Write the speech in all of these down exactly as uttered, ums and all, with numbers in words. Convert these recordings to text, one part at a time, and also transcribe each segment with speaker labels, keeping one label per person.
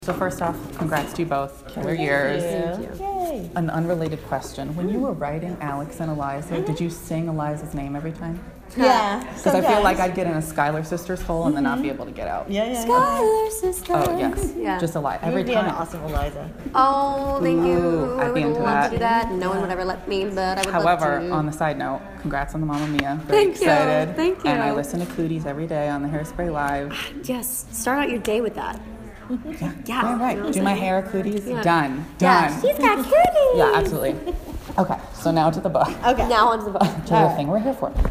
Speaker 1: So first off, congrats to you both. Killer years.
Speaker 2: Thank you. Yay.
Speaker 1: An unrelated question. When you were writing Alex and Eliza, mm-hmm. did you sing Eliza's name every time?
Speaker 2: Yeah.
Speaker 1: Because I feel like I'd get in a Schuyler Sisters hole and mm-hmm. then not be able to get out.
Speaker 2: Yeah, yeah.
Speaker 3: Schuyler Sisters.
Speaker 1: Oh, yes. Yeah. Just Eliza. Every
Speaker 2: you would
Speaker 1: time.
Speaker 2: be an awesome Eliza.
Speaker 3: Oh, thank
Speaker 1: Ooh,
Speaker 3: you.
Speaker 1: I'd
Speaker 3: I
Speaker 1: be
Speaker 3: would
Speaker 1: into
Speaker 3: love
Speaker 1: that.
Speaker 3: to do that. No one would ever let me, but I would
Speaker 1: However,
Speaker 3: love to.
Speaker 1: on the side note, congrats on the Mamma Mia. Very
Speaker 3: Thank you.
Speaker 1: excited.
Speaker 3: Thank you.
Speaker 1: And I listen to Cooties every day on the Hairspray Live.
Speaker 3: Yes. Start out your day with that.
Speaker 1: Yeah,
Speaker 3: Yeah.
Speaker 1: yeah right.
Speaker 3: You know
Speaker 1: Do my hair, Cooties.
Speaker 3: Yeah.
Speaker 1: Done.
Speaker 3: Yeah.
Speaker 1: Done.
Speaker 3: She's got cooties.
Speaker 1: Yeah, absolutely. Okay, so now to the book.
Speaker 2: Okay.
Speaker 3: Now onto the book.
Speaker 1: To the
Speaker 2: right.
Speaker 1: thing we're here for.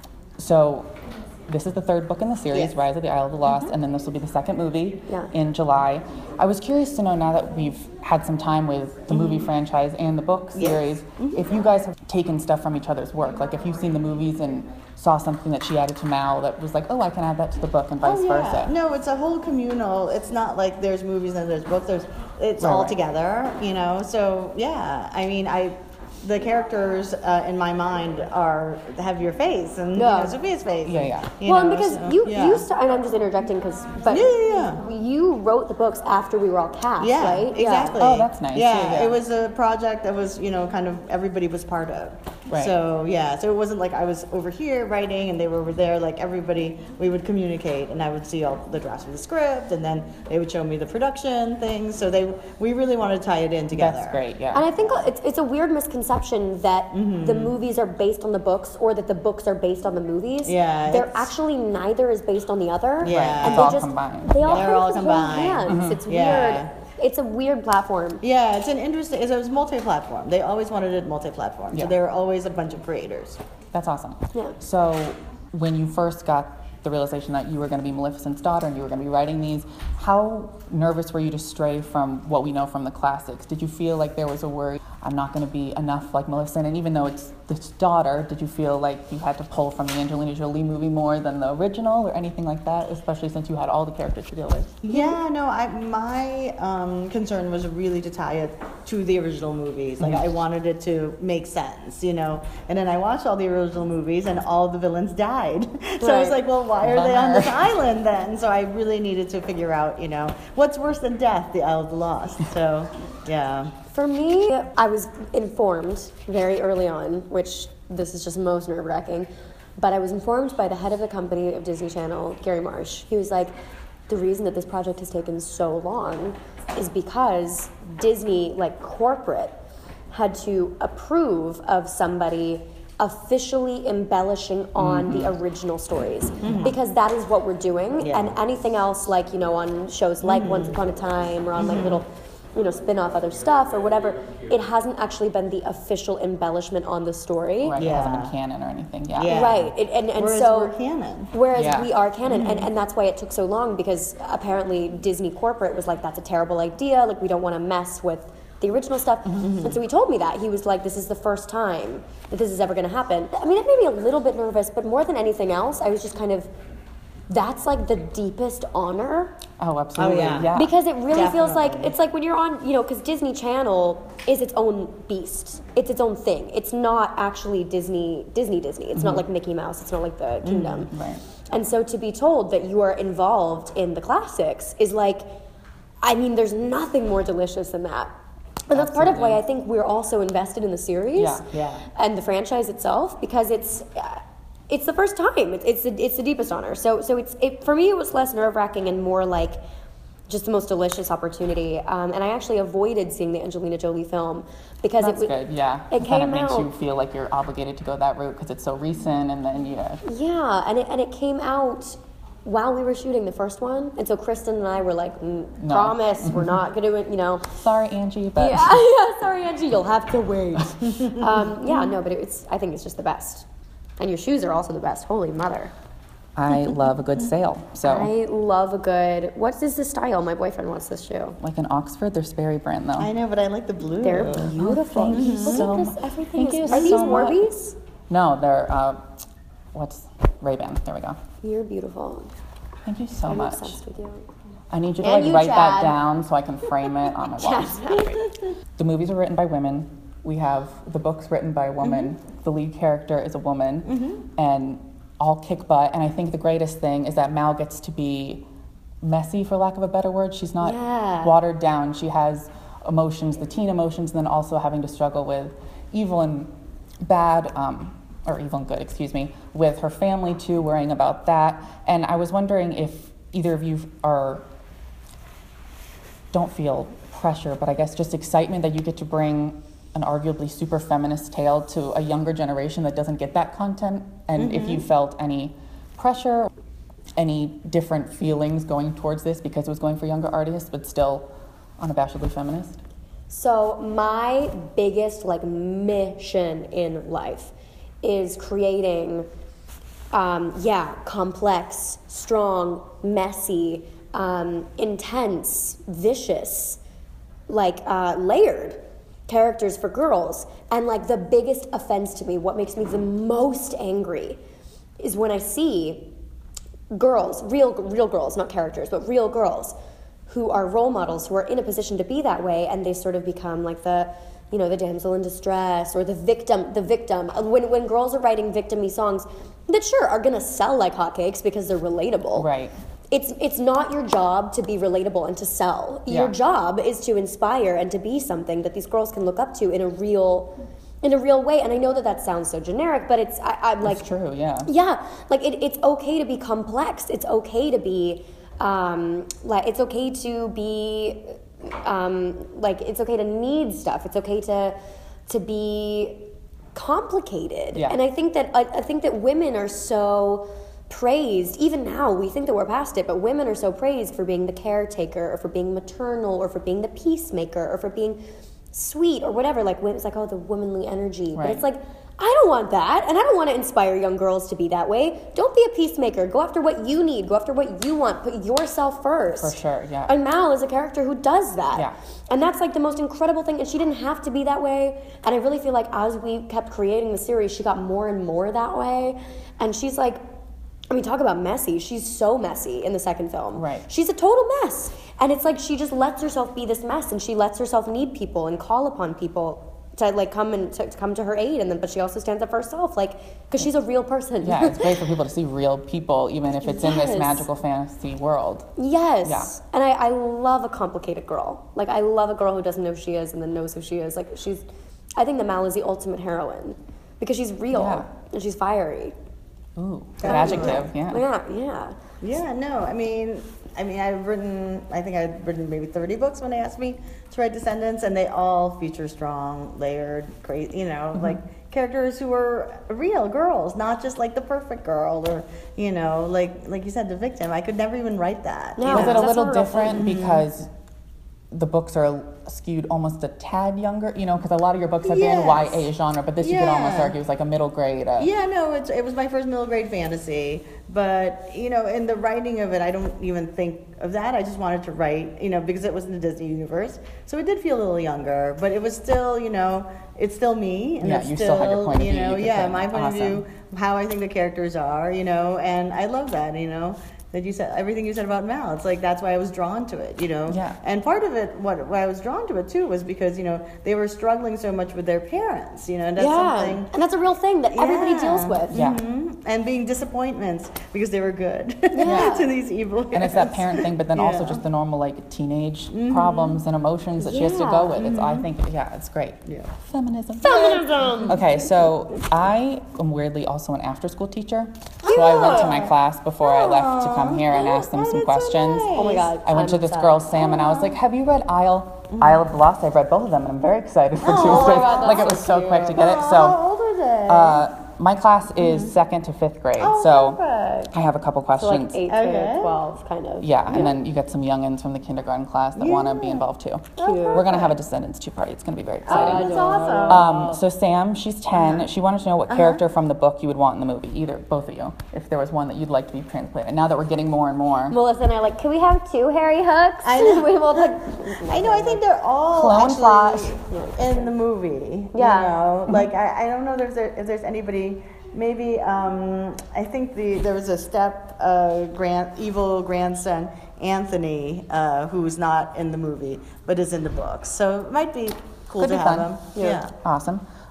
Speaker 1: So, this is the third book in the series,
Speaker 2: Yes.
Speaker 1: Rise of the Isle of the Lost,
Speaker 3: Mm-hmm.
Speaker 1: and then this will be the second movie
Speaker 3: Yeah.
Speaker 1: in July. I was curious to know, now that we've had some time with the movie franchise and the book
Speaker 2: Yes.
Speaker 1: series, if you guys have taken stuff from each other's work. Like, if you've seen the movies and saw something that she added to Mal that was like, oh, I can add that to the book, and vice
Speaker 2: Oh, yeah.
Speaker 1: versa.
Speaker 2: No, it's a whole communal. It's not like there's movies and there's books. There's it's
Speaker 1: Right,
Speaker 2: all
Speaker 1: right.
Speaker 2: together, you know. So yeah, I mean, I the characters uh, in my mind are have your face and
Speaker 3: Yeah.
Speaker 2: you know, Sophia's face.
Speaker 1: Yeah, yeah.
Speaker 2: you
Speaker 3: Well,
Speaker 2: know,
Speaker 3: and because
Speaker 2: so,
Speaker 3: you
Speaker 2: yeah.
Speaker 3: you st- and I'm just interjecting because but
Speaker 2: Yeah, yeah, yeah.
Speaker 3: you wrote the books after we were all cast,
Speaker 2: Yeah,
Speaker 3: right?
Speaker 2: exactly.
Speaker 1: Oh, that's nice.
Speaker 2: Yeah,
Speaker 1: Yeah, yeah.
Speaker 2: it was a project that was, you know, kind of everybody was part of.
Speaker 1: Right.
Speaker 2: So, yeah, so it wasn't like I was over here writing and they were over there. Like everybody, we would communicate and I would see all the drafts of the script and then they would show me the production things. So they, we really wanted to tie it in together.
Speaker 1: That's great, yeah.
Speaker 3: And I think it's it's a weird misconception that the movies are based on the books or that the books are based on the movies.
Speaker 2: Yeah,
Speaker 3: They're
Speaker 2: it's-
Speaker 3: actually neither is based on the other.
Speaker 2: Yeah. Right,
Speaker 3: And
Speaker 1: it's
Speaker 3: they
Speaker 1: all
Speaker 3: just
Speaker 1: combined.
Speaker 3: they all
Speaker 2: They're
Speaker 3: kind of
Speaker 2: all
Speaker 3: just hold
Speaker 2: combined.
Speaker 3: hands. It's
Speaker 2: Yeah.
Speaker 3: weird. It's a weird platform.
Speaker 2: Yeah, it's an interesting, it was multi-platform. They always wanted it multi-platform.
Speaker 1: Yeah.
Speaker 2: So there were always a bunch of creators.
Speaker 1: That's awesome.
Speaker 3: Yeah.
Speaker 1: So, when you first got the realization that you were going to be Maleficent's daughter and you were going to be writing these, how nervous were you to stray from what we know from the classics? Did you feel like there was a worry, I'm not going to be enough like Maleficent? And even though it's this daughter, did you feel like you had to pull from the Angelina Jolie movie more than the original or anything like that, especially since you had all the characters to deal with?
Speaker 2: Yeah, no, I, my um, concern was really to tie it to the original movies. Like,
Speaker 1: Mhm.
Speaker 2: I wanted it to make sense, you know? And then I watched all the original movies and all the villains died. So I was
Speaker 3: Right.
Speaker 2: like, well, why are they on
Speaker 1: Bummer.
Speaker 2: this island then? So I really needed to figure out, you know, what's worse than death, the Isle of the Lost. So, yeah.
Speaker 3: For me, I was informed very early on, which this is just most nerve-wracking, but I was informed by the head of the company of Disney Channel, Gary Marsh. He was like, the reason that this project has taken so long is because Disney, like corporate, had to approve of somebody officially embellishing on
Speaker 1: Mm-hmm.
Speaker 3: the original stories because that is what we're doing.
Speaker 2: Yeah.
Speaker 3: And anything else, like, you know, on shows like Once Upon a Time or on like little, you know, spin-off other stuff or whatever, it hasn't actually been the official embellishment on the story.
Speaker 1: Right, it
Speaker 2: Yeah.
Speaker 1: hasn't been canon or anything, yeah.
Speaker 2: Yeah.
Speaker 3: Right. It, and and
Speaker 2: Whereas
Speaker 3: so
Speaker 2: we're canon.
Speaker 3: Whereas
Speaker 1: Yeah.
Speaker 3: we are canon, and, and that's why it took so long, because apparently Disney corporate was like, that's a terrible idea, like we don't want to mess with the original stuff. And so he told me that. He was like, this is the first time that this is ever going to happen. I mean, it made me a little bit nervous, but more than anything else, I was just kind of, that's like the deepest honor.
Speaker 1: Oh, absolutely,
Speaker 2: yeah.
Speaker 1: yeah.
Speaker 3: Because it really feels like,
Speaker 2: Definitely.
Speaker 3: it's like when you're on, you know, because Disney Channel is its own beast. It's its own thing. It's not actually Disney, Disney, Disney. It's not like Mickey Mouse. It's not like the Kingdom.
Speaker 1: Right.
Speaker 3: And so to be told that you are involved in the classics is like, I mean, there's nothing more delicious than that. And that's part of why I think we're also invested in the series
Speaker 1: Yeah.
Speaker 2: Yeah.
Speaker 3: and the franchise itself, because it's uh, it's the first time. It's it's the, it's the deepest honor. So so it's it, for me it was less nerve wracking and more like just the most delicious opportunity. Um, and I actually avoided seeing the Angelina Jolie film because
Speaker 1: That's
Speaker 3: it
Speaker 1: good, yeah.
Speaker 3: It
Speaker 1: kind of
Speaker 3: came
Speaker 1: makes
Speaker 3: out.
Speaker 1: you feel like you're obligated to go that route because it's so recent, and then yeah.
Speaker 3: Yeah, and it and it came out while we were shooting the first one, and so Kristen and I were like, mm,
Speaker 1: No.
Speaker 3: promise, we're not gonna do it, you know.
Speaker 1: Sorry, Angie, but
Speaker 3: Yeah, yeah, sorry, Angie, you'll have to wait. um, yeah, no, but it's I think it's just the best, and your shoes are also the best. Holy mother!
Speaker 1: I love a good sale. So,
Speaker 3: I love a good. What is the style? My boyfriend wants this shoe.
Speaker 1: like an Oxford, they're Sperry brand though.
Speaker 2: I know, but I like the blue.
Speaker 3: They're beautiful.
Speaker 1: thank you
Speaker 3: Look
Speaker 1: so
Speaker 3: at this.
Speaker 1: mu-
Speaker 3: Everything
Speaker 1: thank
Speaker 3: is.
Speaker 1: you
Speaker 3: Are these
Speaker 1: so much.
Speaker 3: Warbies?
Speaker 1: No, they're uh, what's Ray-Ban? There we go.
Speaker 3: You're beautiful.
Speaker 1: Thank you so
Speaker 3: I'm
Speaker 1: much.
Speaker 3: obsessed with you.
Speaker 1: I need you to
Speaker 3: And
Speaker 1: like
Speaker 3: you,
Speaker 1: write that
Speaker 3: Chad.
Speaker 1: down so I can frame it on my wall.
Speaker 3: Chad.
Speaker 1: The movies are written by women. We have the books written by a woman.
Speaker 3: Mm-hmm.
Speaker 1: The lead character is a woman, and all kick butt. And I think the greatest thing is that Mal gets to be messy, for lack of a better word. She's not
Speaker 3: Yeah.
Speaker 1: watered down. She has emotions, the teen emotions, and then also having to struggle with evil and bad, um, or evil and good, excuse me, with her family too, worrying about that. And I was wondering if either of you are, don't feel pressure, but I guess just excitement that you get to bring an arguably super feminist tale to a younger generation that doesn't get that content, and mm-hmm. if you felt any pressure, any different feelings going towards this because it was going for younger artists, but still unabashedly feminist?
Speaker 3: So my biggest like mission in life is creating, um, yeah, complex, strong, messy, um, intense, vicious, like uh, layered characters for girls. And like the biggest offense to me, what makes me the most angry, is when I see girls, real real girls, not characters, but real girls who are role models, who are in a position to be that way, and they sort of become like the, you know, the damsel in distress or the victim, the victim. When when girls are writing victim-y songs that sure are gonna sell like hotcakes because they're relatable.
Speaker 1: Right.
Speaker 3: It's it's not your job to be relatable and to sell.
Speaker 1: Yeah.
Speaker 3: Your job is to inspire and to be something that these girls can look up to in a real in a real way. And I know that that sounds so generic, but it's I, I'm like
Speaker 1: it's true, yeah.
Speaker 3: Yeah, like it, it's okay to be complex. It's okay to be um, like it's okay to be um, like it's okay to need stuff. It's okay to to be complicated.
Speaker 1: Yeah.
Speaker 3: And I think that I, I think that women are so praised. Even now, we think that we're past it, but women are so praised for being the caretaker, or for being maternal, or for being the peacemaker, or for being sweet, or whatever. Like, it's like, oh, the womanly energy.
Speaker 1: Right.
Speaker 3: But it's like, I don't want that, and I don't want to inspire young girls to be that way. Don't be a peacemaker. Go after what you need. Go after what you want. Put yourself first.
Speaker 1: For sure, yeah.
Speaker 3: And Mal is a character who does that.
Speaker 1: Yeah.
Speaker 3: And that's like the most incredible thing, and she didn't have to be that way. And I really feel like as we kept creating the series, she got more and more that way. And she's like, I mean, talk about messy. She's so messy in the second film.
Speaker 1: Right.
Speaker 3: She's a total mess. And it's like she just lets herself be this mess, and she lets herself need people and call upon people to like come and to, to come to her aid, and then but she also stands up for herself, like, because she's a real person.
Speaker 1: Yeah, it's great for people to see real people, even if it's in this
Speaker 3: Yes.
Speaker 1: magical fantasy world.
Speaker 3: Yes.
Speaker 1: Yeah.
Speaker 3: And I, I love a complicated girl. Like, I love a girl who doesn't know who she is and then knows who she is. Like, she's, I think that Mal is the ultimate heroine because she's real
Speaker 1: Yeah.
Speaker 3: and she's fiery.
Speaker 1: Ooh, good adjective, yeah.
Speaker 3: Yeah, yeah.
Speaker 2: Yeah, no, I mean, I mean, I've written, I think I've written maybe thirty books when they asked me to write Descendants, and they all feature strong, layered, crazy, you know,
Speaker 1: Mm-hmm.
Speaker 2: like characters who are real girls, not just like the perfect girl or, you know, like like you said, the victim. I could never even write that.
Speaker 3: No.
Speaker 2: you
Speaker 1: Was
Speaker 2: know?
Speaker 1: it a
Speaker 3: That's
Speaker 1: little
Speaker 3: not a real
Speaker 1: different
Speaker 3: thing.
Speaker 1: because the books are skewed almost a tad younger? You know, because a lot of your books have
Speaker 2: Yes.
Speaker 1: been Y A genre, but this you could almost
Speaker 2: Yeah.
Speaker 1: argue is like a middle grade. Uh,
Speaker 2: Yeah, no, it's, it was my first middle grade fantasy, but, you know, in the writing of it, I don't even think of that. I just wanted to write, you know, because it was in the Disney universe. So it did feel a little younger, but it was still, you know, it's still me. And
Speaker 1: Yeah,
Speaker 2: it's
Speaker 1: you still had your point of
Speaker 2: you
Speaker 1: view,
Speaker 2: know,
Speaker 1: you could
Speaker 2: yeah,
Speaker 1: say.
Speaker 2: my point
Speaker 1: Awesome.
Speaker 2: of view, how I think the characters are, you know, and I love that, you know. That you said everything you said about Mal. It's like that's why I was drawn to it, you know.
Speaker 1: Yeah.
Speaker 2: And part of it, what why I was drawn to it too, was because you know they were struggling so much with their parents, you know. And that's
Speaker 3: yeah.
Speaker 2: something.
Speaker 3: And that's a real thing that everybody
Speaker 2: Yeah.
Speaker 3: deals with.
Speaker 1: Yeah.
Speaker 2: Mhm. And being disappointments because they were good
Speaker 3: Yeah.
Speaker 2: to these evil.
Speaker 1: And it's that
Speaker 2: parents.
Speaker 1: parent thing, but then also
Speaker 2: Yeah. Mm-hmm.
Speaker 1: just the normal like teenage problems and emotions that she has to
Speaker 3: Yeah.
Speaker 1: go with. It's I think yeah, it's great.
Speaker 2: Yeah.
Speaker 1: Feminism.
Speaker 3: Feminism!
Speaker 1: Okay, so I am weirdly also an after-school teacher. So I went to my class before I left to come here and ask them
Speaker 2: Oh,
Speaker 1: some
Speaker 2: that's so
Speaker 1: questions.
Speaker 2: nice.
Speaker 3: Oh my god.
Speaker 1: I went to
Speaker 3: I'm
Speaker 1: this
Speaker 3: obsessed.
Speaker 1: girl, Sam, and I was like, have you read Isle, Isle of the Lost? I've read both of them, and I'm very excited for
Speaker 3: Oh
Speaker 1: Tuesday.
Speaker 3: my God,
Speaker 1: like, it
Speaker 3: that's
Speaker 1: was
Speaker 3: so
Speaker 1: so quick to
Speaker 3: cute.
Speaker 1: get it.
Speaker 2: Oh,
Speaker 1: So,
Speaker 2: how old are they?
Speaker 1: uh, my class is second to fifth grade,
Speaker 2: Oh,
Speaker 1: so
Speaker 2: perfect.
Speaker 1: I have a couple
Speaker 3: So like
Speaker 1: questions.
Speaker 3: eight
Speaker 2: Okay.
Speaker 3: to twelve, kind of.
Speaker 1: Yeah, and then you get some youngins from the kindergarten class that want to be
Speaker 2: Yeah.
Speaker 1: involved too.
Speaker 3: Cute.
Speaker 1: We're going to have a Descendants two party. It's going to be very
Speaker 2: Oh,
Speaker 1: exciting.
Speaker 2: that's awesome.
Speaker 1: Um, so Sam, she's ten. She wanted to know what character from the book you would want in the movie, either both of you, if there was one that you'd like to be translated. Now that we're getting more and more.
Speaker 3: Melissa and I are like, can we have two Harry Hooks?
Speaker 2: I know.
Speaker 3: we both like,
Speaker 2: I know. I think they're all
Speaker 1: Chloe and
Speaker 2: actually
Speaker 1: Flash.
Speaker 2: in the movie.
Speaker 3: Yeah.
Speaker 2: You know, like I, I don't know if, there, if there's anybody. Maybe um, I think the there was a step uh, grand evil grandson Anthony uh, who's not in the movie but is in the books. So it might be cool
Speaker 1: Could
Speaker 2: to
Speaker 1: be
Speaker 2: have
Speaker 1: fun.
Speaker 2: him.
Speaker 3: Yeah.
Speaker 2: Yeah.
Speaker 1: Awesome.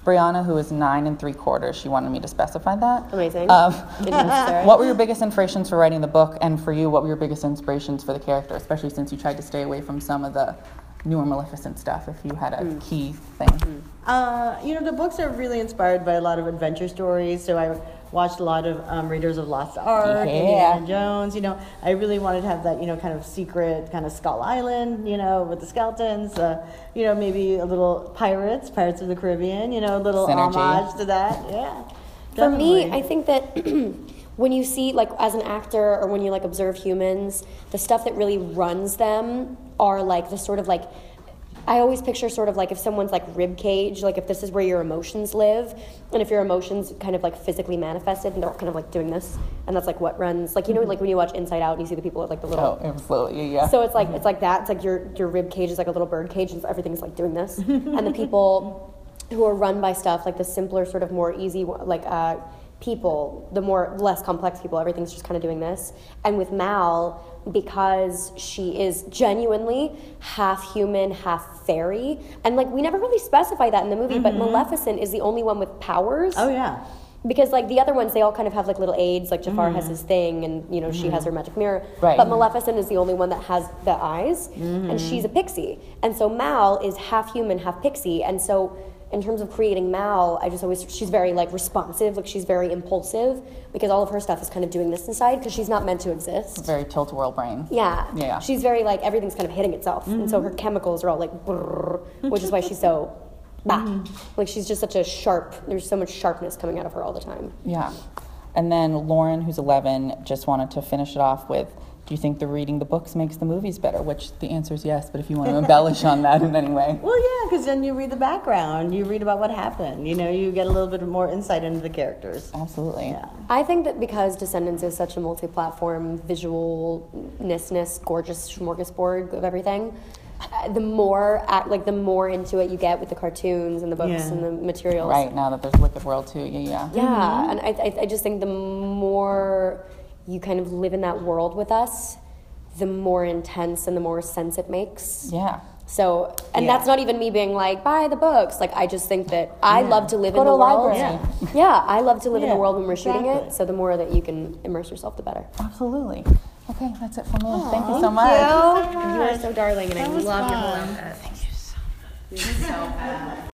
Speaker 1: Brianna, who is nine and three quarters, she wanted me to specify that.
Speaker 3: Amazing.
Speaker 1: Um,
Speaker 3: Isn't necessary.
Speaker 1: what were your biggest inspirations for writing the book, and for you, what were your biggest inspirations for the character, especially since you tried to stay away from some of the newer Maleficent stuff, if you had a
Speaker 3: Mm.
Speaker 1: key thing?
Speaker 2: Uh, you know, the books are really inspired by a lot of adventure stories. So I watched a lot of um, Raiders of Lost Ark,
Speaker 1: Yeah.
Speaker 2: Indiana Jones. You know, I really wanted to have that, you know, kind of secret kind of Skull Island, you know, with the skeletons. Uh, you know, maybe a little pirates, Pirates of the Caribbean. You know, a little
Speaker 1: Synergy.
Speaker 2: homage to that. Yeah.
Speaker 3: For me,
Speaker 2: definitely.
Speaker 3: I think that when you see, like, as an actor or when you, like, observe humans, the stuff that really runs them are, like, the sort of, like, I always picture sort of like if someone's like rib cage, like if this is where your emotions live, and if your emotions kind of like physically manifested and they're kind of like doing this, and that's like what runs, like, you know, like when you watch Inside Out and you see the people with like the little,
Speaker 1: Oh, absolutely, yeah.
Speaker 3: so it's like it's like that. It's like your your rib cage is like a little bird cage, and everything's like doing this. And the people who are run by stuff like the simpler, sort of more easy, like uh, people, the more less complex people, everything's just kind of doing this. And with Mal, because she is genuinely half human, half fairy, and like we never really specify that in the movie, but Maleficent is the only one with powers.
Speaker 2: Oh yeah.
Speaker 3: Because like the other ones, they all kind of have like little aids. Like Jafar has his thing, and you know she has her magic mirror.
Speaker 1: Right.
Speaker 3: But Maleficent is the only one that has the eyes, and she's a pixie. And so Mal is half human, half pixie. And so in terms of creating Mal, I just always she's very like responsive. Like she's very impulsive because all of her stuff is kind of doing this inside because she's not meant to exist.
Speaker 1: Very tilt-a-whirl brain.
Speaker 3: Yeah.
Speaker 1: Yeah.
Speaker 3: She's very like everything's kind of hitting itself, and so her chemicals are all like, brrr, which is why she's so. Bah. Like she's just such a sharp, there's so much sharpness coming out of her all the time.
Speaker 1: Yeah. And then Lauren, who's eleven, just wanted to finish it off with, do you think the reading the books makes the movies better? Which the answer is yes, but if you want to embellish on that in any way.
Speaker 2: Well, yeah, because then you read the background, you read about what happened. You know, you get a little bit more insight into the characters.
Speaker 1: Absolutely.
Speaker 2: Yeah.
Speaker 3: I think that because Descendants is such a multi-platform, visualness, gorgeous smorgasbord of everything, uh, the more act, like the more into it you get with the cartoons and the books
Speaker 2: Yeah.
Speaker 3: and the materials.
Speaker 1: Right, now that there's Wicked World too, yeah, yeah.
Speaker 3: Yeah, and I, I, I just think the more you kind of live in that world with us, the more intense and the more sense it makes.
Speaker 1: Yeah.
Speaker 3: So, and
Speaker 2: Yeah.
Speaker 3: that's not even me being like, buy the books. Like, I just think that I
Speaker 2: Yeah.
Speaker 3: love to live
Speaker 1: Go
Speaker 3: in
Speaker 1: to
Speaker 3: the
Speaker 1: a
Speaker 3: world.
Speaker 1: library.
Speaker 2: Yeah.
Speaker 3: Yeah, I love to live in
Speaker 2: Yeah,
Speaker 3: the world when we're shooting
Speaker 2: exactly.
Speaker 3: it. So the more that you can immerse yourself, the better.
Speaker 1: Absolutely. Okay, that's it from me. Thank you so much.
Speaker 3: You are so darling, and I
Speaker 2: That was
Speaker 3: love your whole
Speaker 2: fun.
Speaker 3: outfit.
Speaker 1: Thank you so much.